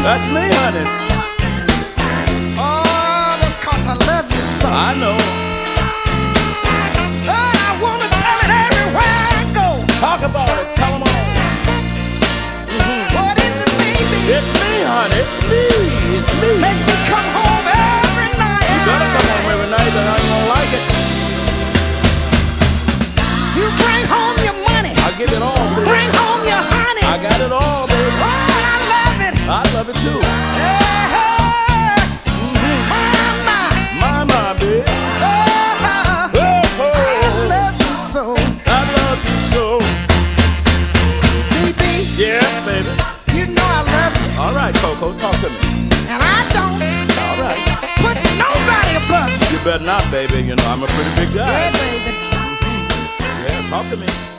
That's me, honey. Oh, that's 'cause I love you so. I know. And I wanna tell it everywhere I go. Talk about it. Tell them all. What is it, baby? It's me, honey. It's me. It's me. Make me come home every night. You gotta come home every night, then I ain't gonna like it. You bring home your money. I give it all, baby. Bring home your honey. I got it all, baby. Oh, I love it. I love it too. Yeah. My, baby. Oh, Oh, I oh. love you so. I love you so. Baby, Yes, baby. you know I love you. All right, Coco, talk to me. And I don't All right. put nobody above you. You better not, baby. You know, I'm a pretty big guy. Yeah, baby. Yeah, talk to me.